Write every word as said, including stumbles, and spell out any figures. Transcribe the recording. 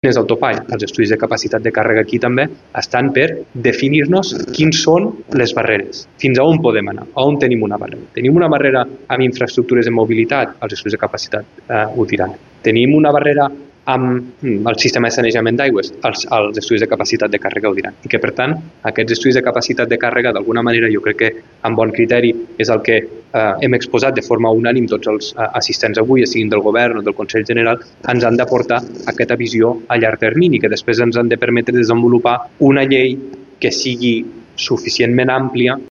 és el topall. Els estudis de capacitat de càrrega aquí també estan per definir-nos quins són les barreres, fins a on podem anar, on tenim una barrera. Tenim una barrera amb infraestructures de mobilitat, els estudis de capacitat eh, ho diran. Tenim una barrera amb el sistema de sanejament d'aigües, els, els estudis de capacitat de càrrega ho diran. I que, per tant, aquests estudis de capacitat de càrrega, d'alguna manera, jo crec que amb bon criteri és el que eh, hem exposat de forma unànim tots els eh, assistents avui, ja siguin del govern o del Consell General, ens han d'aportar aquesta visió a llarg termini, que després ens han de permetre desenvolupar una llei que sigui suficientment àmplia